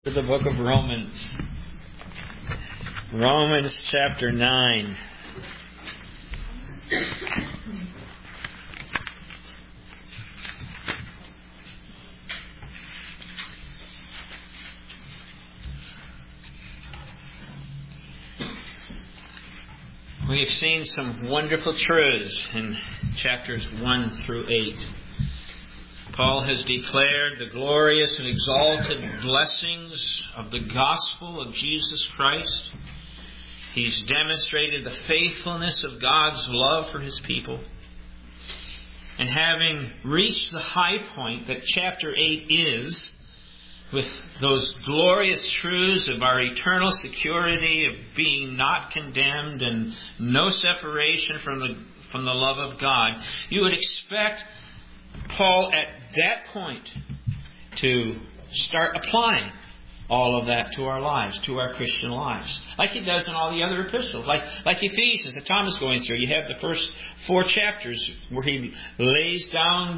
To the book of Romans. Romans chapter 9. We've seen some wonderful truths in chapters 1 through 8. Paul has declared the glorious and exalted blessings of the gospel of Jesus Christ. He's demonstrated the faithfulness of God's love for His people. And having reached the high point that chapter 8 is, with those glorious truths of our eternal security of being not condemned and no separation from the love of God, you would expect Paul at that point to start applying all of that to our lives, to our Christian lives, like he does in all the other epistles, like Ephesians that Tom is going through. You have the first 4 chapters where he lays down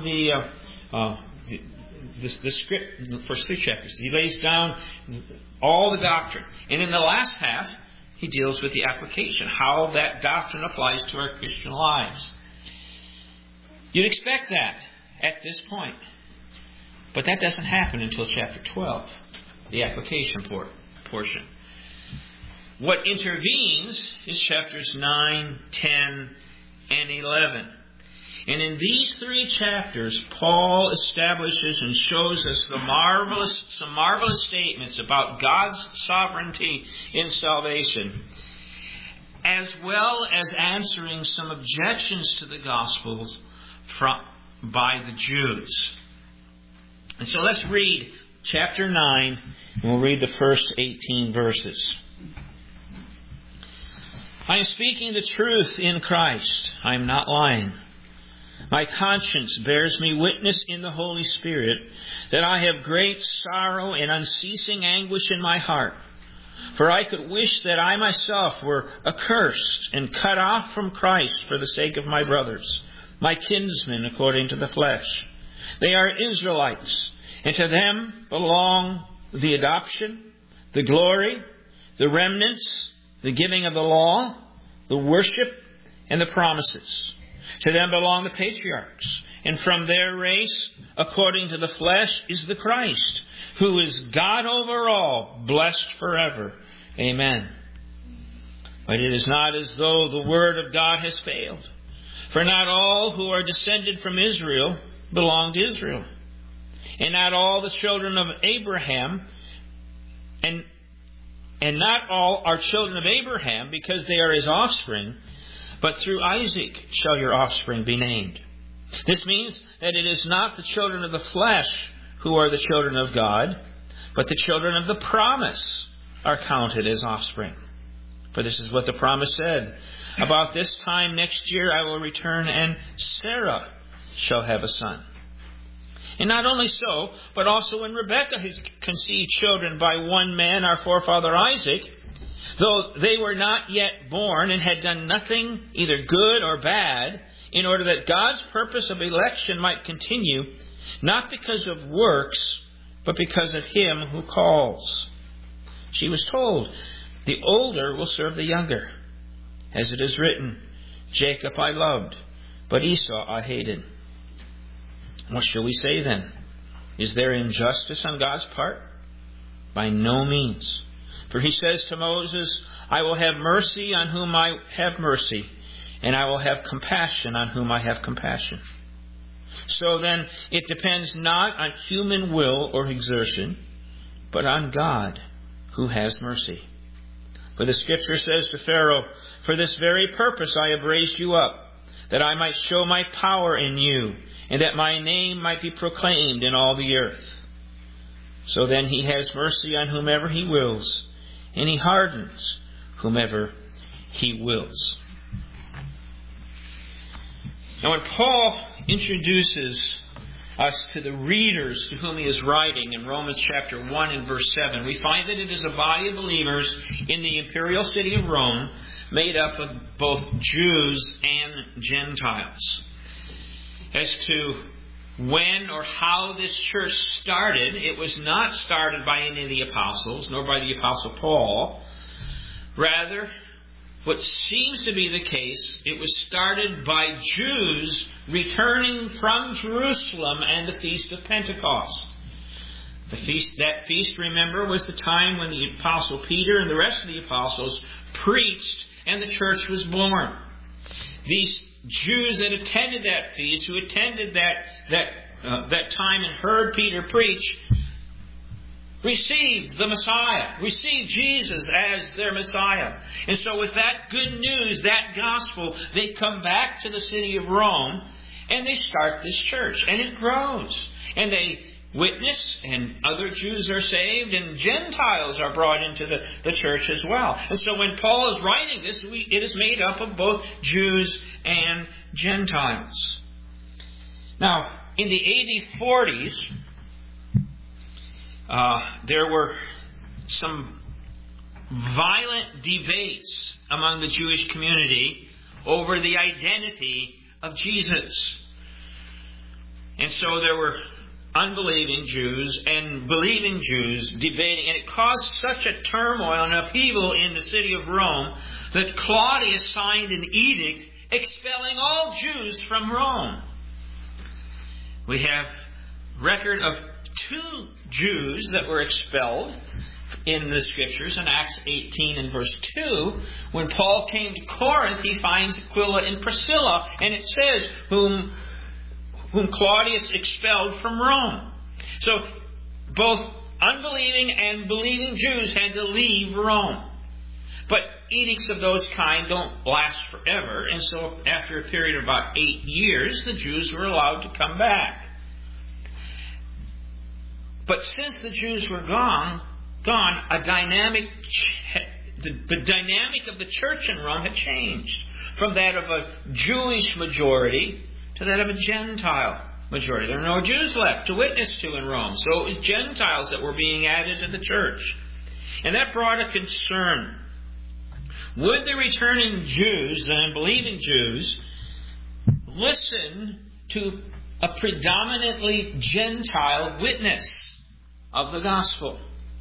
the script. In the first 3 chapters, he lays down all the doctrine, and in the last half, he deals with the application, how that doctrine applies to our Christian lives. You'd expect that at this point. But that doesn't happen until chapter 12, the application portion. What intervenes is chapters 9, 10, and 11. And in these 3 chapters, Paul establishes and shows us some marvelous statements about God's sovereignty in salvation, as well as answering some objections to the Gospels by the Jews. And so let's read chapter 9, and we'll read the first 18 verses. I am speaking the truth in Christ. I am not lying. My conscience bears me witness in the Holy Spirit that I have great sorrow and unceasing anguish in my heart. For I could wish that I myself were accursed and cut off from Christ for the sake of my brothers, my kinsmen according to the flesh. They are Israelites, and to them belong the adoption, the glory, the remnants, the giving of the law, the worship, and the promises. To them belong the patriarchs, and from their race, according to the flesh, is the Christ, who is God over all, blessed forever. Amen. But it is not as though the word of God has failed. For not all who are descended from Israel belong to Israel. And not all the children of Abraham, and not all are children of Abraham because they are his offspring, but through Isaac shall your offspring be named. This means that it is not the children of the flesh who are the children of God, but the children of the promise are counted as offspring. For this is what the promise said. About this time next year I will return, and Sarah shall have a son. And not only so, but also when Rebekah had conceived children by one man, our forefather Isaac, though they were not yet born and had done nothing either good or bad, in order that God's purpose of election might continue, not because of works, but because of Him who calls. She was told, the older will serve the younger. As it is written, Jacob I loved, but Esau I hated. What shall we say then? Is there injustice on God's part? By no means. For He says to Moses, I will have mercy on whom I have mercy, and I will have compassion on whom I have compassion. So then, it depends not on human will or exertion, but on God who has mercy. For the Scripture says to Pharaoh, for this very purpose I have raised you up, that I might show my power in you, and that my name might be proclaimed in all the earth. So then He has mercy on whomever He wills, and He hardens whomever He wills. Now when Paul introduces us to the readers to whom he is writing in Romans chapter 1 and verse 7, we find that it is a body of believers in the imperial city of Rome made up of both Jews and Gentiles. As to when or how this church started. It was not started by any of the apostles, nor by the Apostle Paul. Rather, what seems to be the case, it was started by Jews returning from Jerusalem and the Feast of Pentecost. That feast, remember, was the time when the Apostle Peter and the rest of the apostles preached and the church was born. These Jews that attended that feast, who attended that time and heard Peter preach, received the Messiah, received Jesus as their Messiah. And so with that good news, that gospel, they come back to the city of Rome and they start this church. And it grows. And they witness, and other Jews are saved, and Gentiles are brought into the church as well. And so when Paul is writing this, it is made up of both Jews and Gentiles. Now, in the AD 40s, there were some violent debates among the Jewish community over the identity of Jesus. And so there were unbelieving Jews and believing Jews debating, and it caused such a turmoil and upheaval in the city of Rome that Claudius signed an edict expelling all Jews from Rome. We have record of 2 Jews that were expelled in the Scriptures in Acts 18 and verse 2. When Paul came to Corinth, he finds Aquila and Priscilla, and it says, whom Claudius expelled from Rome. So both unbelieving and believing Jews had to leave Rome. But edicts of those kind don't last forever, and so after a period of about 8 years, the Jews were allowed to come back. But since the Jews were gone, the dynamic of the church in Rome had changed from that of a Jewish majority to that of a Gentile majority. There were no Jews left to witness to in Rome, so it was Gentiles that were being added to the church. And that brought a concern. Would the returning Jews and believing Jews listen to a predominantly Gentile witness of the gospel?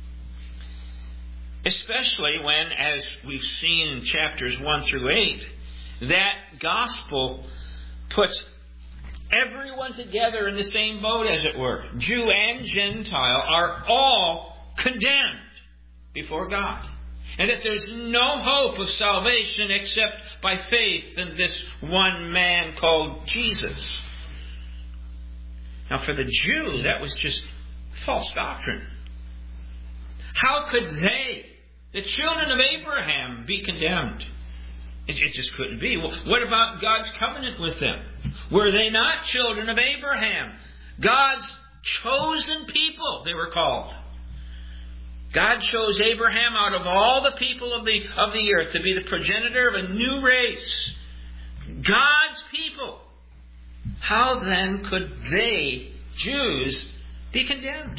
Especially when, as we've seen in chapters 1 through 8, that gospel puts everyone together in the same boat, as it were. Jew and Gentile are all condemned before God. And that there's no hope of salvation except by faith in this one man called Jesus. Now for the Jew, that was just false doctrine. How could they, the children of Abraham, be condemned? It just couldn't be. Well, what about God's covenant with them? Were they not children of Abraham? God's chosen people, they were called. God chose Abraham out of all the people of the earth to be the progenitor of a new race. God's people. How then could they, Jews, be condemned?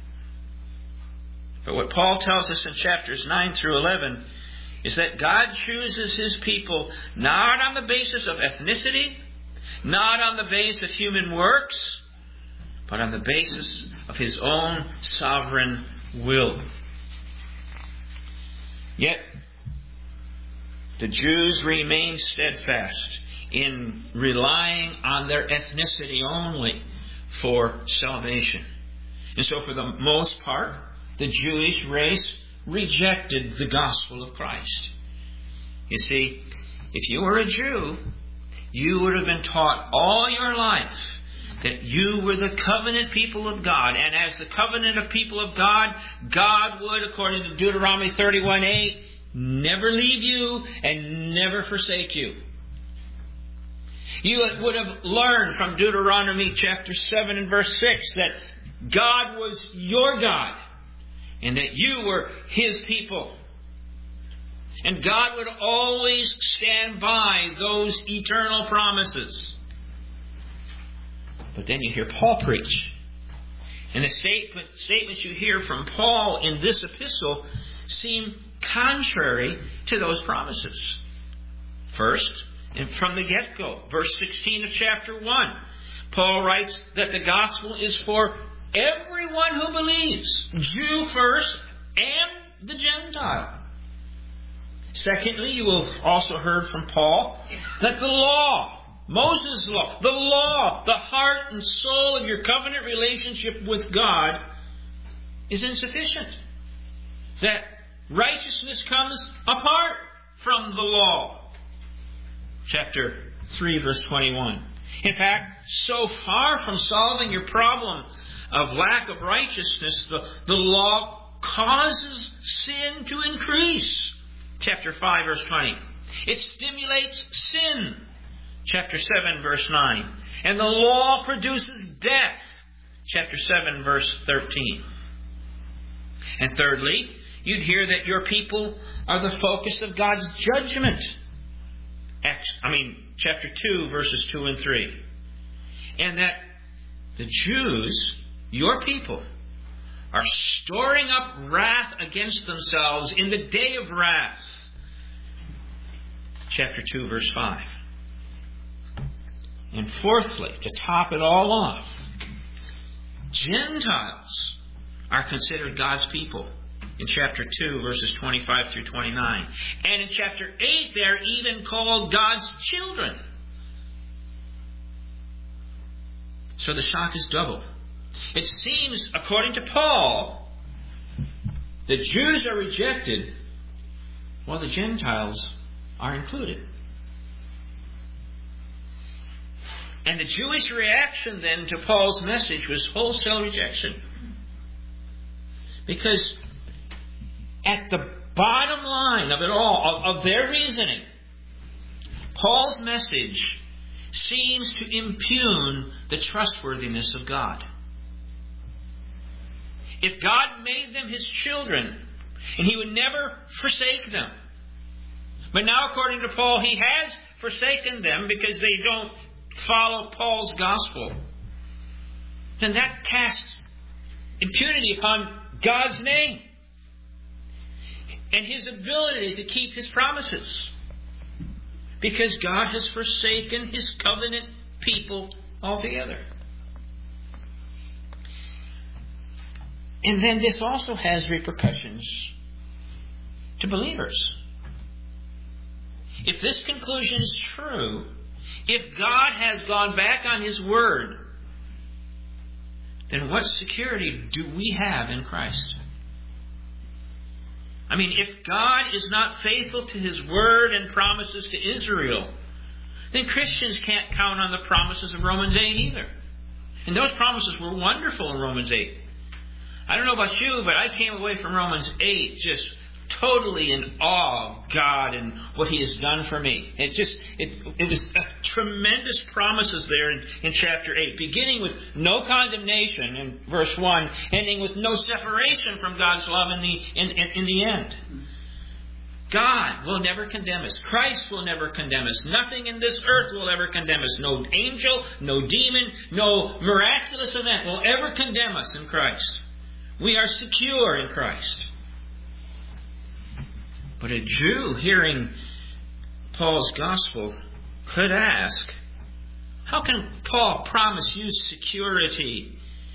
But what Paul tells us in chapters 9 through 11 is that God chooses His people not on the basis of ethnicity, not on the basis of human works, but on the basis of His own sovereign will. Yet, the Jews remain steadfast in relying on their ethnicity only for salvation. And so for the most part, the Jewish race rejected the gospel of Christ. You see, if you were a Jew, you would have been taught all your life that you were the covenant people of God. And as the covenant of people of God, God would, according to Deuteronomy 31:8, never leave you and never forsake you. You would have learned from Deuteronomy chapter 7 and verse 6 that God was your God and that you were His people. And God would always stand by those eternal promises. But then you hear Paul preach. And the statements you hear from Paul in this epistle seem contrary to those promises. First, and from the get-go, verse 16 of chapter 1, Paul writes that the gospel is for everyone who believes, Jew first and the Gentile. Secondly, you will have also heard from Paul that the law, Moses' law, the heart and soul of your covenant relationship with God is insufficient. That righteousness comes apart from the law. Chapter 3, verse 21. In fact, so far from solving your problem of lack of righteousness, the law causes sin to increase. Chapter 5, verse 20. It stimulates sin. Chapter 7, verse 9. And the law produces death. Chapter 7, verse 13. And thirdly, you'd hear that your people are the focus of God's judgment. Chapter 2, verses 2 and 3. And that the Jews, your people, are storing up wrath against themselves in the day of wrath. Chapter 2, verse 5. And fourthly, to top it all off, Gentiles are considered God's people in chapter 2, verses 25 through 29. And in chapter 8, they are even called God's children. So the shock is double. It seems, according to Paul, the Jews are rejected while the Gentiles are included. And the Jewish reaction then to Paul's message was wholesale rejection. Because at the bottom line of it all, of their reasoning, Paul's message seems to impugn the trustworthiness of God. If God made them His children, and He would never forsake them, but now according to Paul, He has forsaken them because they don't follow Paul's gospel, then that casts impunity upon God's name and His ability to keep His promises, because God has forsaken His covenant people altogether. And then this also has repercussions to believers. If this conclusion is true, if God has gone back on His word, then what security do we have in Christ? If God is not faithful to His word and promises to Israel, then Christians can't count on the promises of Romans 8 either. And those promises were wonderful in Romans 8. I don't know about you, but I came away from Romans 8 just totally in awe of God and what He has done for me. It was tremendous promises there in chapter 8, beginning with no condemnation in verse 1, ending with no separation from God's love in the end. God will never condemn us. Christ will never condemn us. Nothing in this earth will ever condemn us. No angel, no demon, no miraculous event will ever condemn us in Christ. We are secure in Christ. But a Jew hearing Paul's gospel could ask, how can Paul promise you security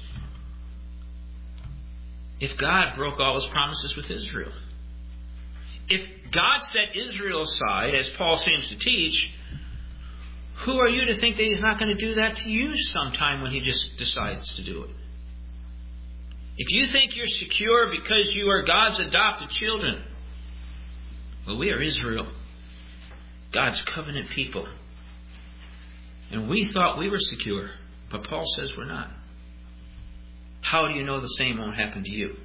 if God broke all His promises with Israel? If God set Israel aside, as Paul seems to teach, who are you to think that He's not going to do that to you sometime when He just decides to do it? If you think you're secure because you are God's adopted children, well, we are Israel, God's covenant people. And we thought we were secure, but Paul says we're not. How do you know the same won't happen to you?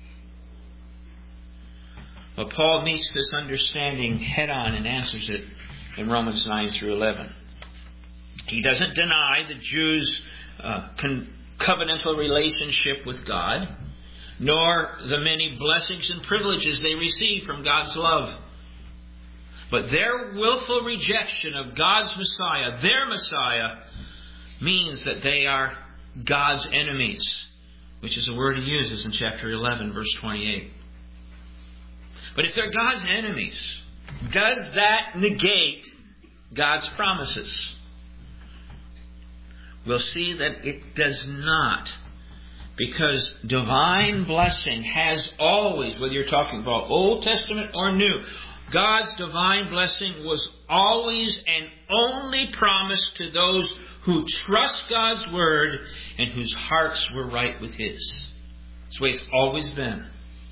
Well, Paul meets this understanding head on and answers it in Romans 9 through 11. He doesn't deny the Jews' covenantal relationship with God, nor the many blessings and privileges they receive from God's love. But their willful rejection of God's Messiah, their Messiah, means that they are God's enemies, which is a word He uses in chapter 11, verse 28. But if they're God's enemies, does that negate God's promises? we'll see that it does not. Because divine blessing has always, whether you're talking about Old Testament or New, God's divine blessing was always and only promised to those who trust God's Word and whose hearts were right with His. That's the way it's always been.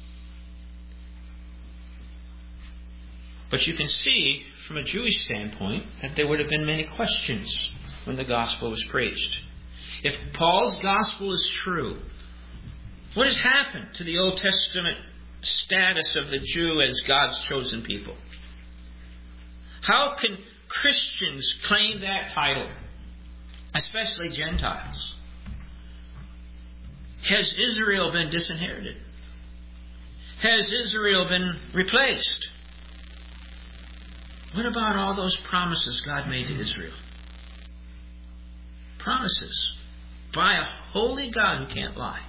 But you can see, from a Jewish standpoint, that there would have been many questions when the gospel was preached. If Paul's gospel is true, what has happened to the Old Testament status of the Jew as God's chosen people? How can Christians claim that title, especially Gentiles? Has Israel been disinherited? Has Israel been replaced? What about all those promises God made to Israel? Promises by a holy God who can't lie.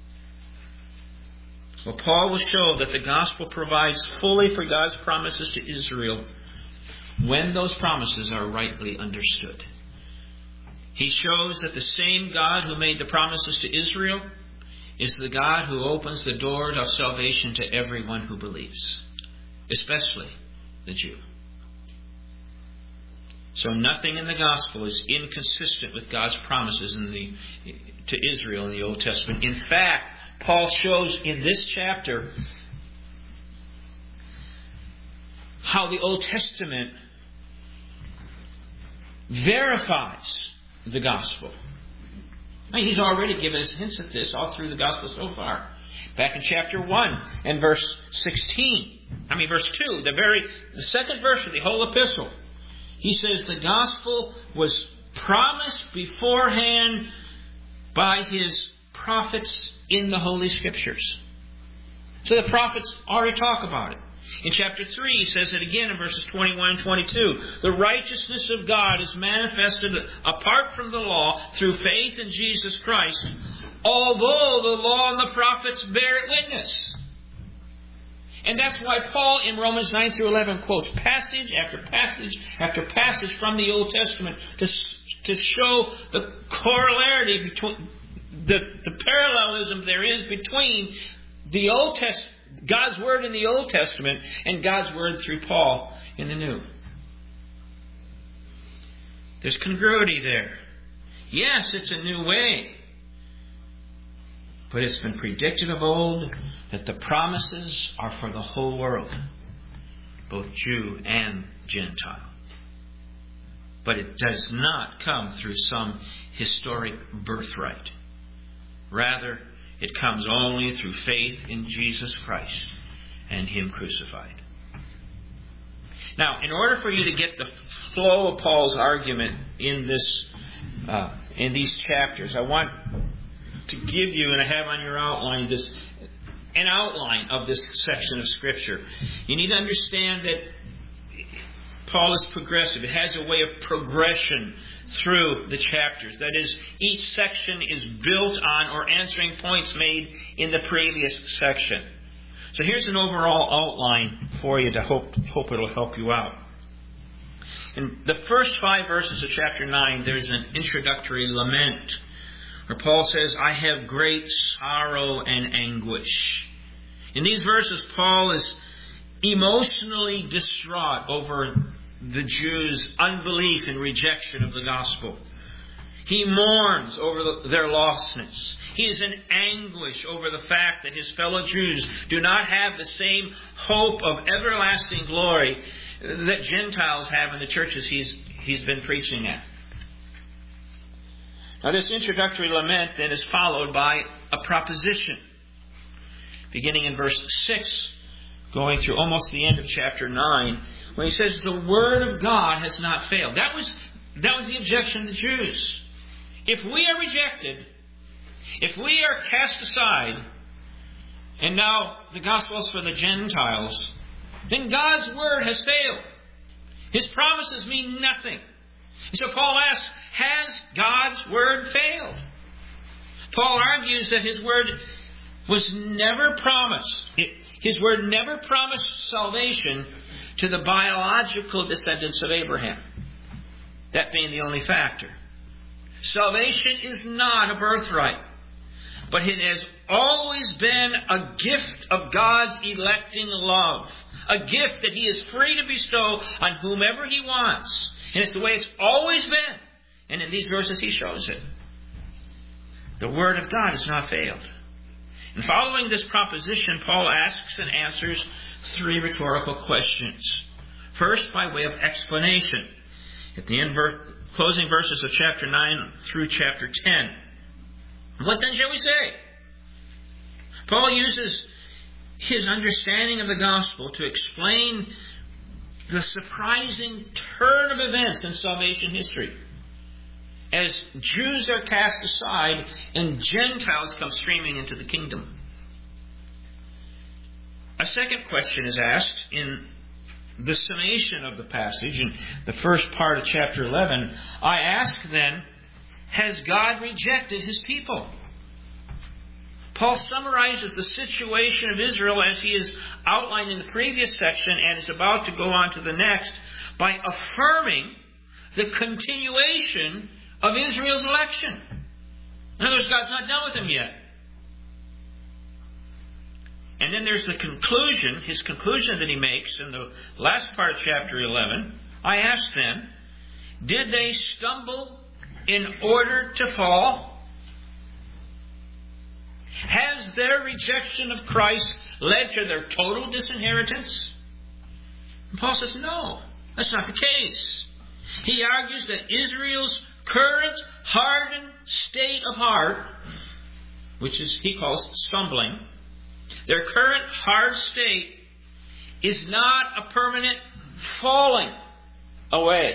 Well, Paul will show that the gospel provides fully for God's promises to Israel when those promises are rightly understood. He shows that the same God who made the promises to Israel is the God who opens the door of salvation to everyone who believes, especially the Jew. So nothing in the gospel is inconsistent with God's promises to Israel in the Old Testament. In fact, Paul shows in this chapter how the Old Testament verifies the gospel. I mean, he's already given us hints at this all through the gospel so far. Back in chapter 1 and verse 2, the second verse of the whole epistle. He says the gospel was promised beforehand by His prophets in the Holy Scriptures. So the prophets already talk about it. In chapter 3, he says it again in verses 21 and 22. The righteousness of God is manifested apart from the law through faith in Jesus Christ, although the law and the prophets bear it witness. And that's why Paul in Romans 9 through 11 quotes passage after passage after passage from the Old Testament to show the corollary between the parallelism there is between the Old Testament, God's Word in the Old Testament, and God's Word through Paul in the New. There's congruity there. Yes, it's a new way. But it's been predicted of old that the promises are for the whole world, both Jew and Gentile. But it does not come through some historic birthright. Rather, it comes only through faith in Jesus Christ and Him crucified. Now, in order for you to get the flow of Paul's argument in these chapters, I want to give you, and I have on your outline an outline of this section of Scripture. You need to understand that Paul is progressive. It has a way of progression through the chapters. That is, each section is built on or answering points made in the previous section. So here's an overall outline for you to hope it'll help you out. In the first 5 verses of chapter 9, there's an introductory lament where Paul says, I have great sorrow and anguish. In these verses, Paul is emotionally distraught over the Jews' unbelief and rejection of the gospel. He mourns over their lostness. He is in anguish over the fact that his fellow Jews do not have the same hope of everlasting glory that Gentiles have in the churches he's been preaching at. Now, this introductory lament then is followed by a proposition. Beginning in verse 6, going through almost the end of chapter 9, when he says, the Word of God has not failed. That was the objection of the Jews. If we are rejected, if we are cast aside, and now the gospel is for the Gentiles, then God's Word has failed. His promises mean nothing. And so Paul asks, has God's Word failed? Paul argues that His Word was never promised. His Word never promised salvation to the biological descendants of Abraham. That being the only factor. Salvation is not a birthright, but it has always been a gift of God's electing love. A gift that He is free to bestow on whomever He wants. And it's the way it's always been. And in these verses He shows it. The Word of God has not failed. And following this proposition, Paul asks and answers 3 rhetorical questions. First, by way of explanation. At the end, closing verses of chapter 9 through chapter 10. What then shall we say? Paul uses his understanding of the gospel to explain the surprising turn of events in salvation history. As Jews are cast aside and Gentiles come streaming into the kingdom. A second question is asked in the summation of the passage in the first part of chapter 11. I ask then, has God rejected His people? Paul summarizes the situation of Israel as he is outlined in the previous section and is about to go on to the next by affirming the continuation of Israel's election. In other words, God's not done with them yet. And then there's the conclusion, his conclusion that he makes in the last part of chapter 11. I ask then, did they stumble in order to fall? Has their rejection of Christ led to their total disinheritance? And Paul says, no, that's not the case. He argues that Israel's current hardened state of heart, which is he calls stumbling, their current hard state is not a permanent falling away.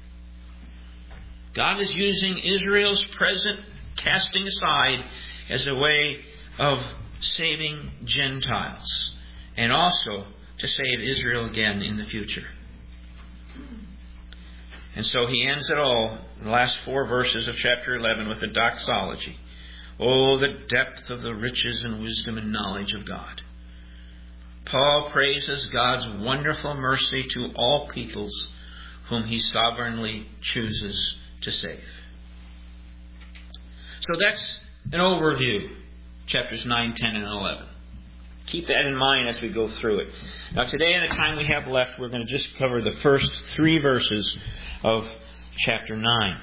God is using Israel's present casting aside as a way of saving Gentiles and also to save Israel again in the future. And so he ends it all, the last 4 verses of chapter 11, with a doxology. Oh, the depth of the riches and wisdom and knowledge of God. Paul praises God's wonderful mercy to all peoples whom He sovereignly chooses to save. So that's an overview, chapters 9, 10, and 11. Keep that in mind as we go through it. Now today, in the time we have left, we're going to just cover the first 3 verses of chapter 9.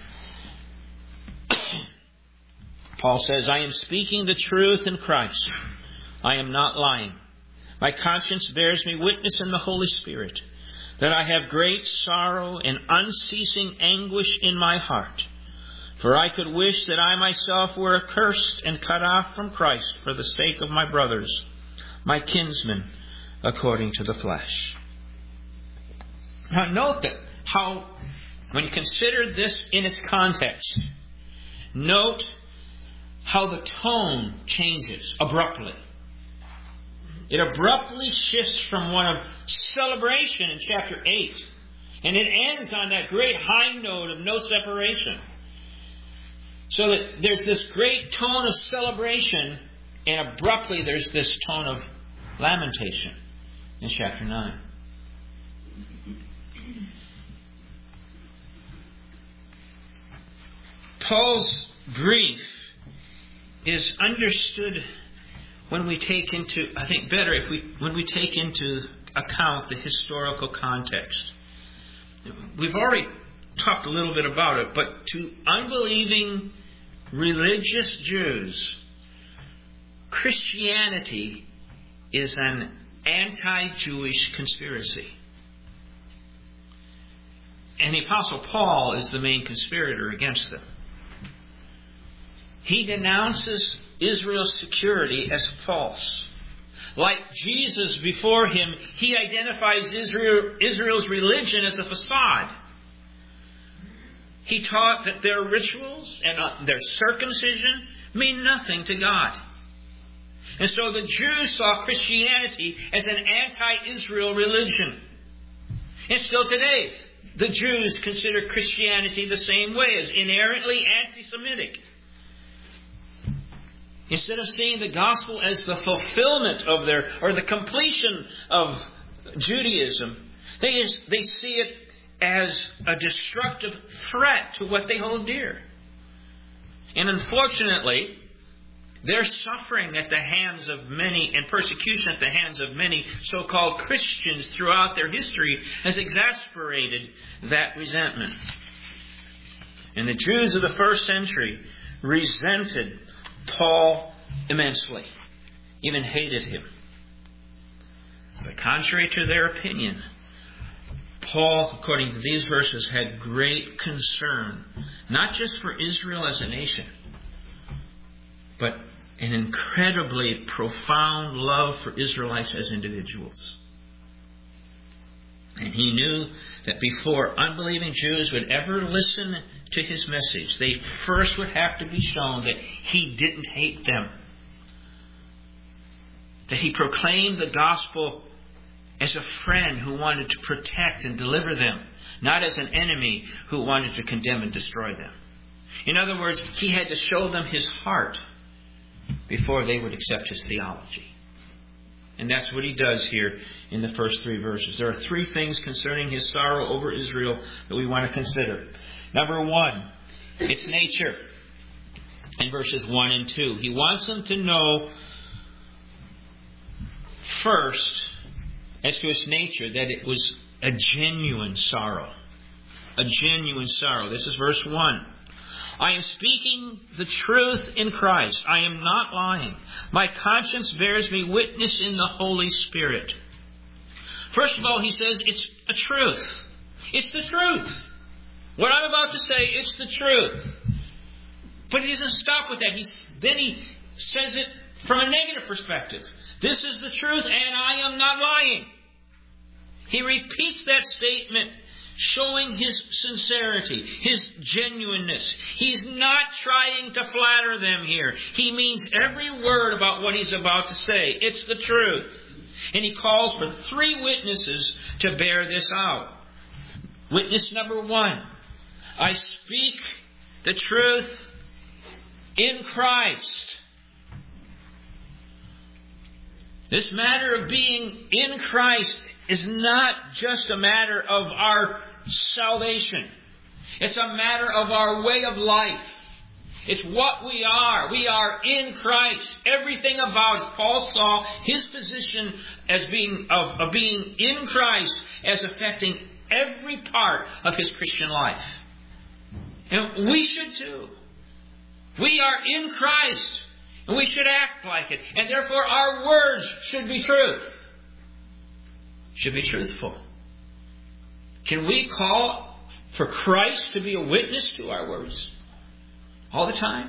Paul says, I am speaking the truth in Christ. I am not lying. My conscience bears me witness in the Holy Spirit that I have great sorrow and unceasing anguish in my heart. For I could wish that I myself were accursed and cut off from Christ for the sake of my brothers, my kinsmen, according to the flesh. Now note that how, when you consider this in its context, note how the tone changes abruptly. It abruptly shifts from one of celebration in chapter 8, and it ends on that great high note of no separation. So that there's this great tone of celebration, and abruptly there's this tone of lamentation in chapter 9. Paul's grief is understood when we take into, I think better when we take into account the historical context. We've already talked a little bit about it, but to unbelieving religious Jews, Christianity is an anti-Jewish conspiracy. And the Apostle Paul is the main conspirator against them. He denounces Israel's security as false. Like Jesus before him, he identifies Israel's religion as a facade. He taught that their rituals and their circumcision mean nothing to God. And so the Jews saw Christianity as an anti-Israel religion. And still today, the Jews consider Christianity the same way, as inherently anti-Semitic. Instead of seeing the gospel as the fulfillment of or the completion of Judaism, they see it as a destructive threat to what they hold dear. And unfortunately, their suffering at the hands of many and persecution at the hands of many so-called Christians throughout their history has exasperated that resentment. And the Jews of the first century resented Paul immensely, even hated him. But contrary to their opinion, Paul, according to these verses, had great concern, not just for Israel as a nation, but an incredibly profound love for Israelites as individuals. And he knew that before unbelieving Jews would ever listen to his message, they first would have to be shown that he didn't hate them. That he proclaimed the gospel as a friend who wanted to protect and deliver them, not as an enemy who wanted to condemn and destroy them. In other words, he had to show them his heart before they would accept his theology. And that's what he does here in the first 3 verses. There are 3 things concerning his sorrow over Israel that we want to consider. Number 1, its nature. In verses 1 and 2. He wants them to know first, as to its nature, that it was a genuine sorrow. A genuine sorrow. This is verse 1. I am speaking the truth in Christ. I am not lying. My conscience bears me witness in the Holy Spirit. First of all, he says it's a truth. It's the truth. What I'm about to say, it's the truth. But he doesn't stop with that. Then he says it from a negative perspective. This is the truth, and I am not lying. He repeats that statement, showing his sincerity, his genuineness. He's not trying to flatter them here. He means every word about what he's about to say. It's the truth. And he calls for 3 witnesses to bear this out. Witness number 1. I speak the truth in Christ. This matter of being in Christ is not just a matter of our salvation. It's a matter of our way of life. It's what we are. We are in Christ. Everything about it. Paul saw his position as being in Christ as affecting every part of his Christian life. And we should too. We are in Christ. And we should act like it. And therefore our words should be truth. Should be truthful. Can we call for Christ to be a witness to our words all the time?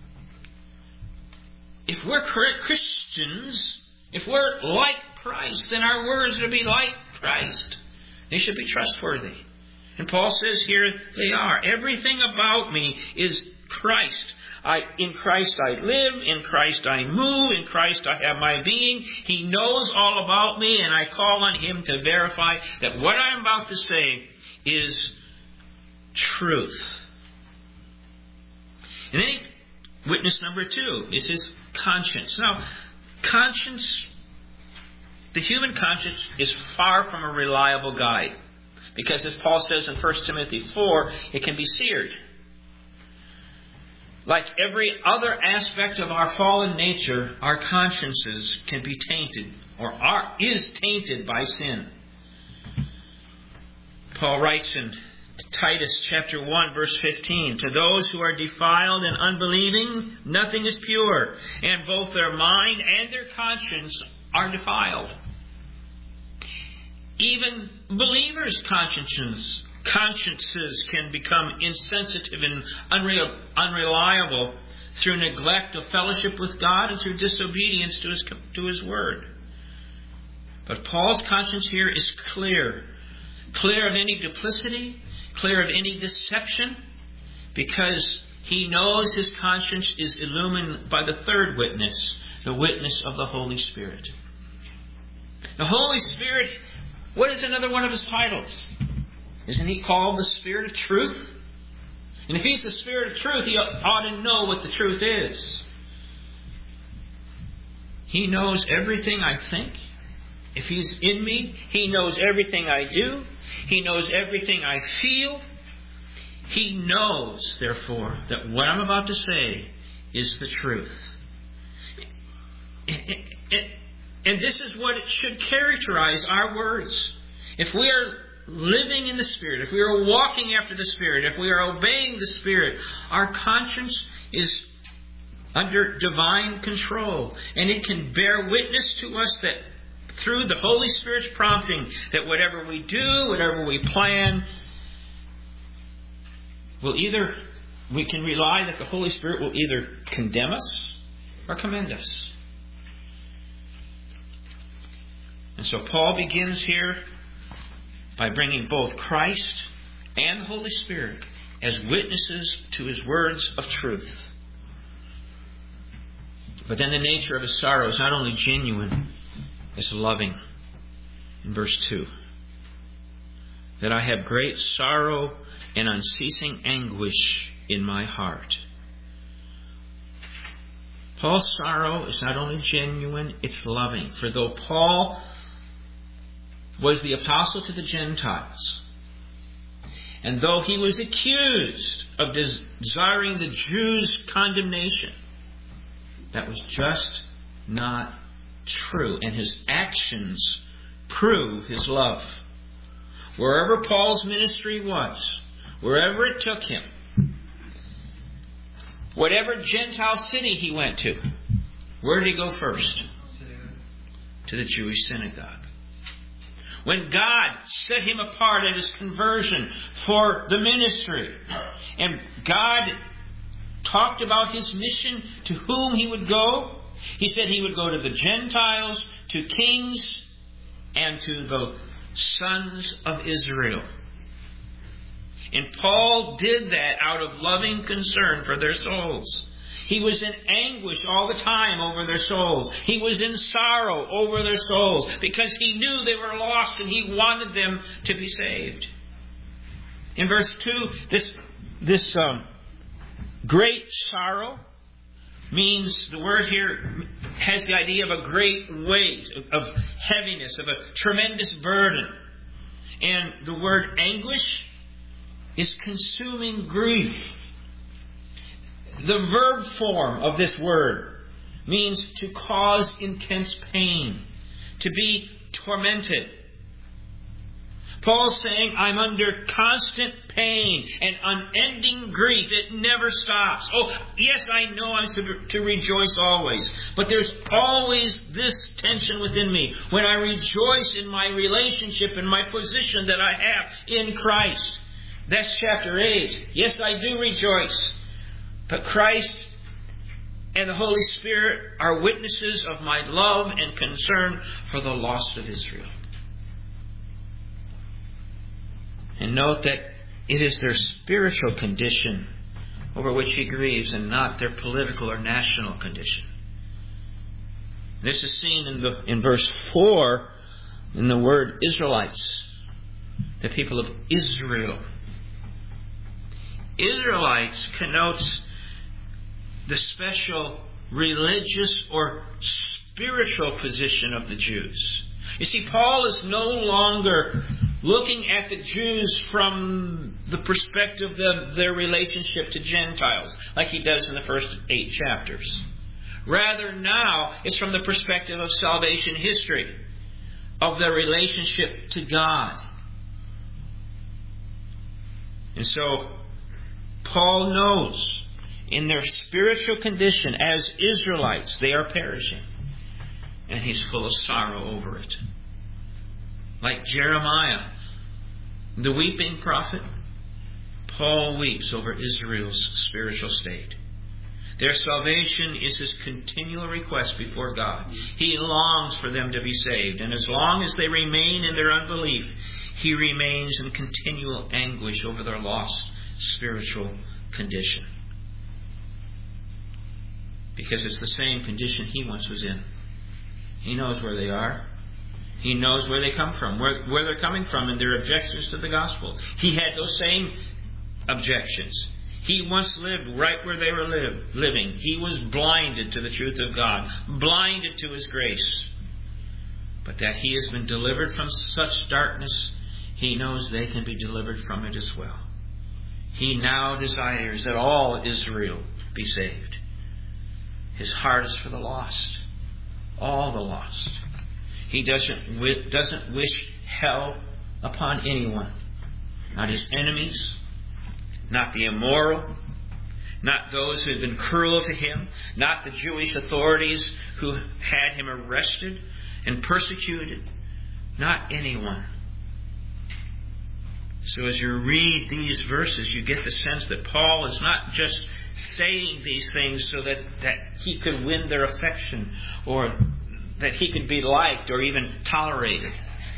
If we're Christians, if we're like Christ, then our words should be like Christ. They should be trustworthy. And Paul says here they are. Everything about me is Christ. In Christ I live, in Christ I move, in Christ I have my being. He knows all about me, and I call on Him to verify that what I'm about to say is truth. And then witness number 2 is his conscience. Now, conscience, the human conscience is far from a reliable guide. Because as Paul says in 1 Timothy 4, it can be seared. Like every other aspect of our fallen nature, our consciences can be tainted or is tainted by sin. Paul writes in Titus chapter 1 verse 15, to those who are defiled and unbelieving, nothing is pure, and both their mind and their conscience are defiled. Even believers' consciences can become insensitive and unreliable through neglect of fellowship with God and through disobedience to His Word. But Paul's conscience here is clear of any duplicity, clear of any deception, because he knows his conscience is illumined by the 3rd witness, the witness of the Holy Spirit. The Holy Spirit, what is another one of his titles? Isn't he called the Spirit of Truth? And if he's the Spirit of Truth, he ought to know what the truth is. He knows everything I think. If he's in me, he knows everything I do. He knows everything I feel. He knows, therefore, that what I'm about to say is the truth. And this is what it should characterize our words. If we are living in the Spirit, if we are walking after the Spirit, if we are obeying the Spirit, our conscience is under divine control. And it can bear witness to us that through the Holy Spirit's prompting, that whatever we do, whatever we plan, we can rely that the Holy Spirit will either condemn us or commend us. And so Paul begins here by bringing both Christ and the Holy Spirit as witnesses to his words of truth. But then the nature of his sorrow is not only genuine, it's loving. In verse 2, that I have great sorrow and unceasing anguish in my heart. Paul's sorrow is not only genuine, it's loving. For though Paul was the apostle to the Gentiles, and though he was accused of desiring the Jews' condemnation, that was just not true. And his actions prove his love. Wherever Paul's ministry was, wherever it took him, whatever Gentile city he went to, where did he go first? To the Jewish synagogue. When God set him apart at his conversion for the ministry, and God talked about his mission, to whom he would go, he said he would go to the Gentiles, to kings, and to the sons of Israel. And Paul did that out of loving concern for their souls. He was in anguish all the time over their souls. He was in sorrow over their souls because he knew they were lost and he wanted them to be saved. In verse 2, this great sorrow means, the word here has the idea of a great weight, of heaviness, of a tremendous burden. And the word anguish is consuming grief. The verb form of this word means to cause intense pain, to be tormented. Paul's saying, I'm under constant pain and unending grief. It never stops. Oh, yes, I know I'm to rejoice always. But there's always this tension within me. When I rejoice in my relationship and my position that I have in Christ. That's chapter 8. Yes, I do rejoice. But Christ and the Holy Spirit are witnesses of my love and concern for the lost of Israel. And note that it is their spiritual condition over which he grieves and not their political or national condition. This is seen in verse 4 in the word Israelites, the people of Israel. Israelites connotes the special religious or spiritual position of the Jews. You see, Paul is no longer looking at the Jews from the perspective of their relationship to Gentiles, like he does in the first 8 chapters. Rather, now, it's from the perspective of salvation history, of their relationship to God. And so, Paul knows in their spiritual condition as Israelites, they are perishing. And he's full of sorrow over it. Like Jeremiah, the weeping prophet, Paul weeps over Israel's spiritual state. Their salvation is his continual request before God. He longs for them to be saved. And as long as they remain in their unbelief, he remains in continual anguish over their lost spiritual condition. Because it's the same condition he once was in. He knows where they are. He knows where they come from, where they're coming from in their objections to the gospel. He had those same objections. He once lived right where they were living. He was blinded to the truth of God, blinded to his grace. But that he has been delivered from such darkness, he knows they can be delivered from it as well. He now desires that all Israel be saved. His heart is for the lost. All the lost. He doesn't wish hell upon anyone. Not his enemies. Not the immoral. Not those who had been cruel to him. Not the Jewish authorities who had him arrested and persecuted. Not anyone. So as you read these verses, you get the sense that Paul is not just saying these things so that he could win their affection or that he could be liked or even tolerated.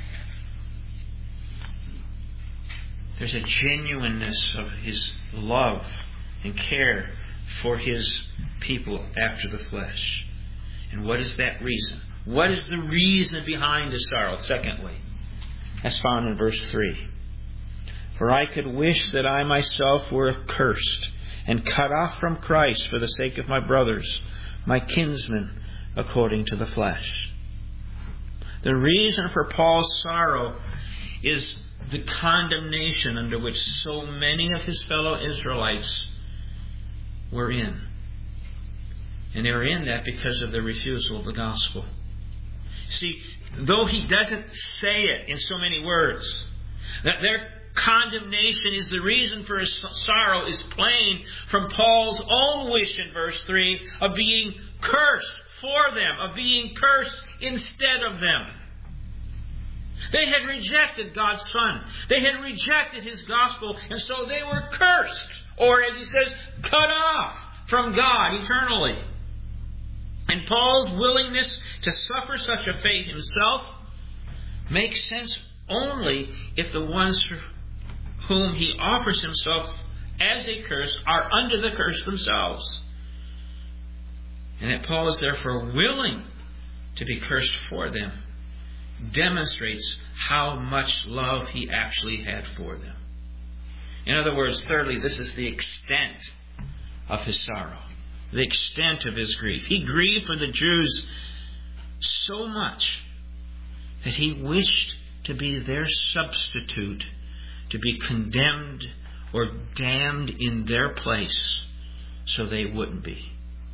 There's a genuineness of his love and care for his people after the flesh. And what is that reason? What is the reason behind his sorrow? Secondly, as found in verse 3. For I could wish that I myself were accursed and cut off from Christ for the sake of my brothers, my kinsmen, according to the flesh. The reason for Paul's sorrow is the condemnation under which so many of his fellow Israelites were in. And they were in that because of their refusal of the gospel. See, though he doesn't say it in so many words, that their condemnation is the reason for his sorrow is plain from Paul's own wish in verse 3 of being cursed for them, of being cursed instead of them. They had rejected God's Son. They had rejected His gospel, and so they were cursed, or as he says, cut off from God eternally. And Paul's willingness to suffer such a fate himself makes sense only if the ones for whom he offers himself as a curse are under the curse themselves. And that Paul is therefore willing to be cursed for them demonstrates how much love he actually had for them. In other words, thirdly, this is the extent of his sorrow, the extent of his grief. He grieved for the Jews so much that he wished to be their substitute, to be condemned or damned in their place so they wouldn't be.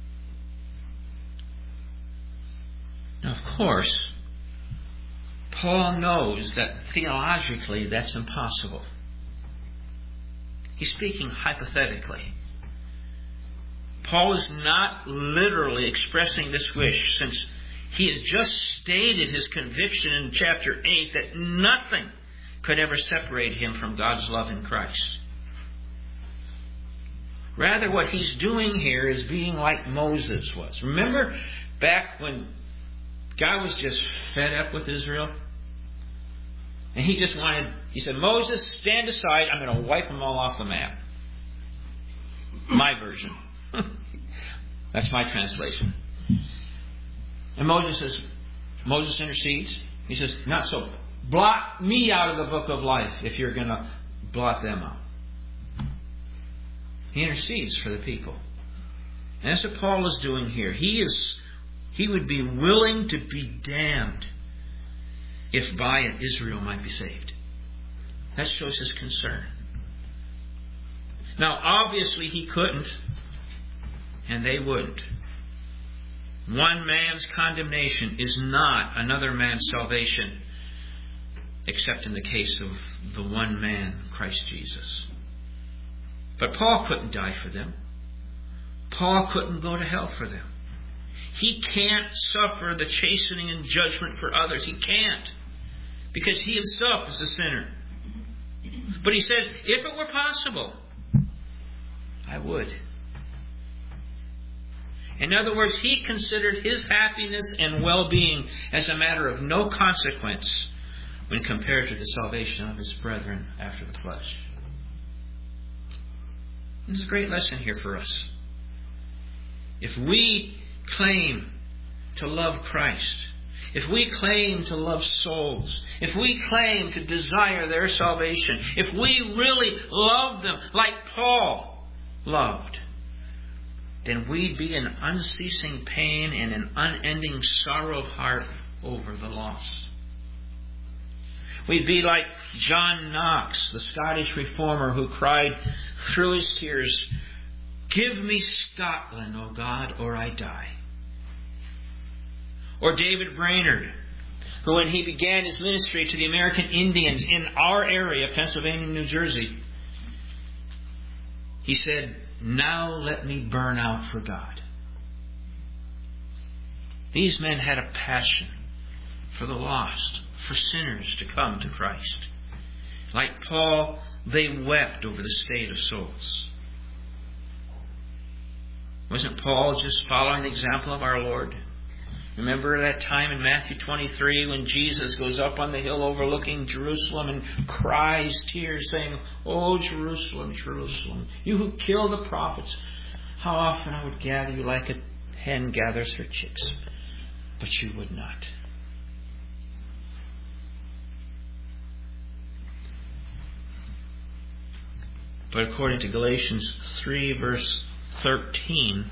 Now, of course, Paul knows that theologically that's impossible. He's speaking hypothetically. Paul is not literally expressing this wish, since he has just stated his conviction in chapter 8 that nothing could ever separate him from God's love in Christ. Rather, what he's doing here is being like Moses was. Remember back when God was just fed up with Israel? And he said, Moses, stand aside. I'm going to wipe them all off the map. My version. That's my translation. And Moses intercedes. He says, not so. Blot me out of the book of life if you're going to blot them out. He intercedes for the people. And that's what Paul is doing here. He would be willing to be damned if by it Israel might be saved. That shows his concern. Now, obviously he couldn't, and they wouldn't. One man's condemnation is not another man's salvation, except in the case of the one man, Christ Jesus. But Paul couldn't die for them. Paul couldn't go to hell for them. He can't suffer the chastening and judgment for others. He can't. Because he himself is a sinner. But he says, if it were possible, I would. In other words, he considered his happiness and well-being as a matter of no consequence when compared to the salvation of his brethren after the flesh. This is a great lesson here for us. If we claim to love Christ, if we claim to love souls, if we claim to desire their salvation, if we really love them like Paul loved, then we'd be in unceasing pain and an unending sorrow of heart over the lost. We'd be like John Knox, the Scottish reformer who cried through his tears, "Give me Scotland, O God, or I die." Or David Brainerd, who when he began his ministry to the American Indians in our area, Pennsylvania and New Jersey, he said, "Now let me burn out for God." These men had a passion for the lost, for sinners to come to Christ. Like Paul, they wept over the state of souls. Wasn't Paul just following the example of our Lord? Remember that time in Matthew 23 when Jesus goes up on the hill overlooking Jerusalem and cries tears saying, "Oh, Jerusalem, Jerusalem, you who kill the prophets, how often I would gather you like a hen gathers her chicks, but you would not." But according to Galatians 3 verse 13,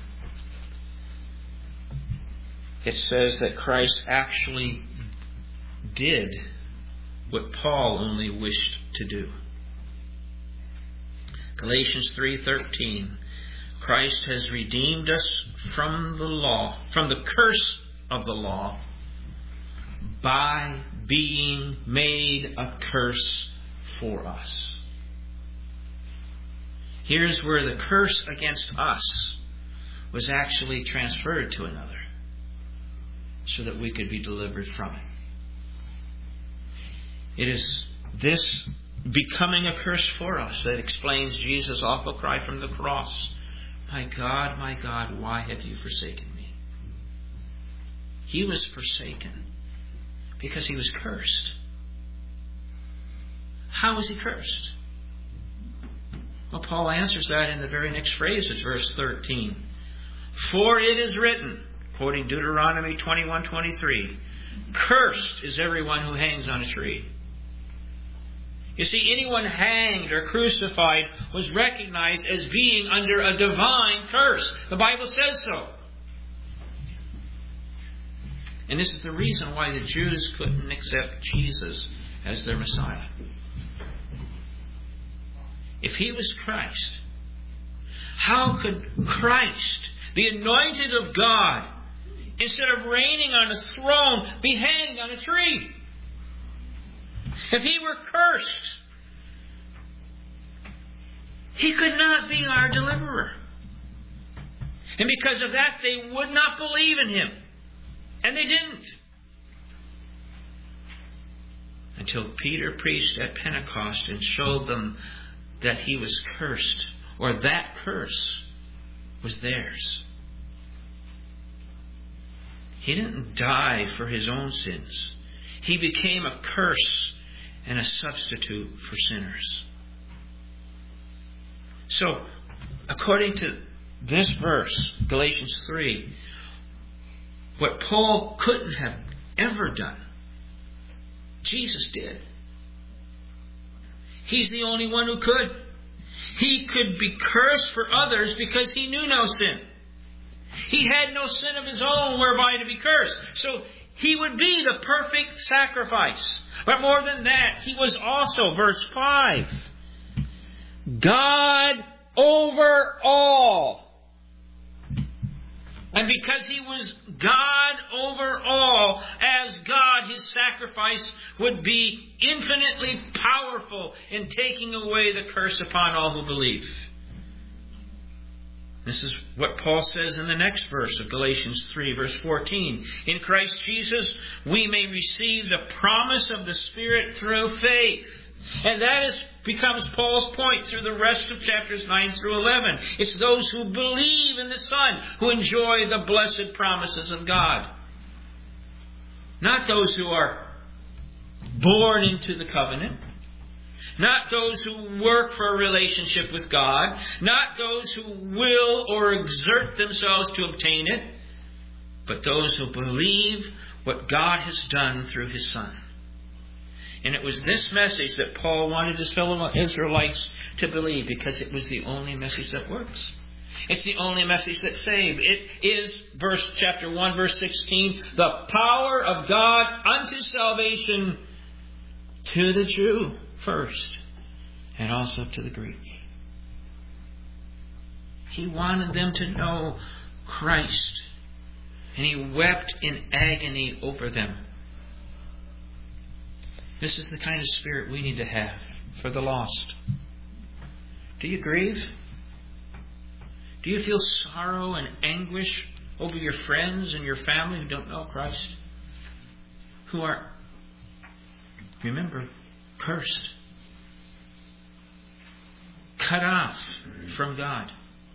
it says that Christ actually did what Paul only wished to do. Galatians 3:13, Christ has redeemed us from the law, from the curse of the law, by being made a curse for us. Here's where the curse against us was actually transferred to another, so that we could be delivered from it. It is this becoming a curse for us that explains Jesus' awful cry from the cross, my God, why have you forsaken me?" He was forsaken because he was cursed. How was he cursed? Well, Paul answers that in the very next phrase of verse 13. "For it is written," quoting Deuteronomy 21:23, "Cursed is everyone who hangs on a tree." You see, anyone hanged or crucified was recognized as being under a divine curse. The Bible says so. And this is the reason why the Jews couldn't accept Jesus as their Messiah. If he was Christ, how could Christ, the anointed of God, instead of reigning on a throne, be hanged on a tree? If he were cursed, he could not be our deliverer. And because of that, they would not believe in him. And they didn't. Until Peter preached at Pentecost and showed them that he was cursed, or that curse was theirs. He didn't die for his own sins. He became a curse and a substitute for sinners. So, according to this verse, Galatians 3, what Paul couldn't have ever done, Jesus did. He's the only one who could. He could be cursed for others because he knew no sin. He had no sin of his own whereby to be cursed. So he would be the perfect sacrifice. But more than that, he was also, verse 5, God over all. And because he was God over all, as God, his sacrifice would be infinitely powerful in taking away the curse upon all who believe. This is what Paul says in the next verse of Galatians 3, verse 14. In Christ Jesus, we may receive the promise of the Spirit through faith. And that becomes Paul's point through the rest of chapters 9 through 11. It's those who believe in the Son who enjoy the blessed promises of God. Not those who are born into the covenant. Not those who work for a relationship with God. Not those who will or exert themselves to obtain it. But those who believe what God has done through his Son. And it was this message that Paul wanted his fellow Israelites to believe, because it was the only message that works. It's the only message that saves. It is, chapter 1, verse 16, the power of God unto salvation To the Jew first, and also to the Greek. He wanted them to know Christ. And He wept in agony over them. This is the kind of spirit we need to have for the lost. Do you grieve? Do you feel sorrow and anguish over your friends and your family who don't know Christ? Who are, remember, cursed. Cut off from God.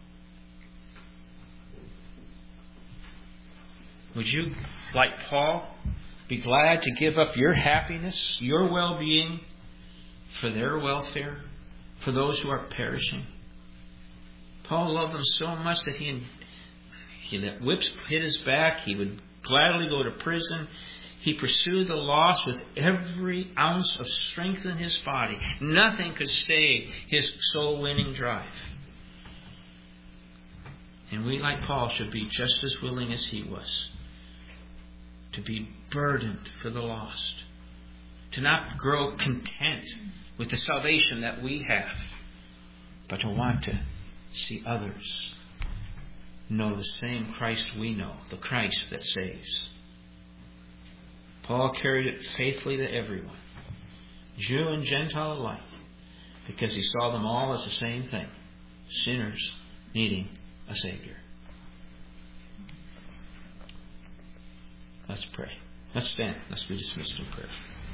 Would you, like Paul, be glad to give up your happiness, your well-being, for their welfare, for those who are perishing? Paul loved them so much that he let whips hit his back. He would gladly go to prison. He pursued the lost with every ounce of strength in his body. Nothing could stay his soul-winning drive. And we, like Paul, should be just as willing as he was to be burdened for the lost, to not grow content with the salvation that we have, but to want to see others know the same Christ we know, the Christ that saves. Paul carried it faithfully to everyone, Jew and Gentile alike, because he saw them all as the same thing, sinners needing a Savior. Let's pray. Let's stand. Let's be dismissed in prayer.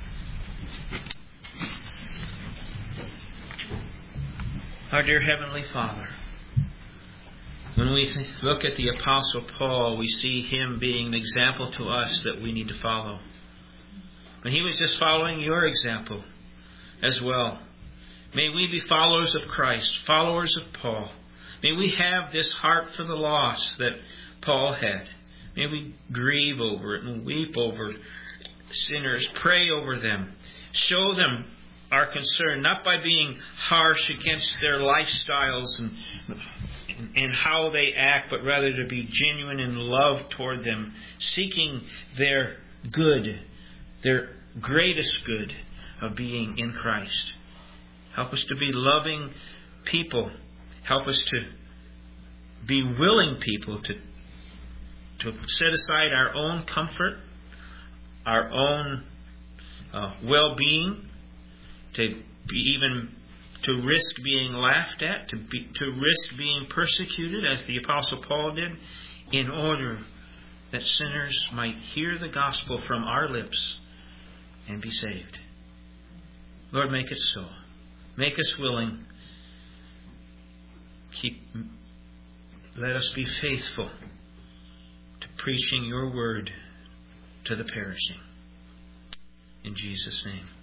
Our dear Heavenly Father, when we look at the Apostle Paul, we see him being an example to us that we need to follow. And he was just following your example as well. May we be followers of Christ, followers of Paul. May we have this heart for the lost that Paul had. May we grieve over it and weep over sinners, pray over them, show them our concern, not by being harsh against their lifestyles and how they act, but rather to be genuine in love toward them, seeking their good, their greatest good of being in Christ. Help us to be loving people. Help us to be willing people to set aside our own comfort, our own well-being, to risk being laughed at, to risk being persecuted, as the Apostle Paul did, in order that sinners might hear the gospel from our lips and be saved. Lord, make it so. Make us willing. Let us be faithful to preaching your word to the perishing. In Jesus' name.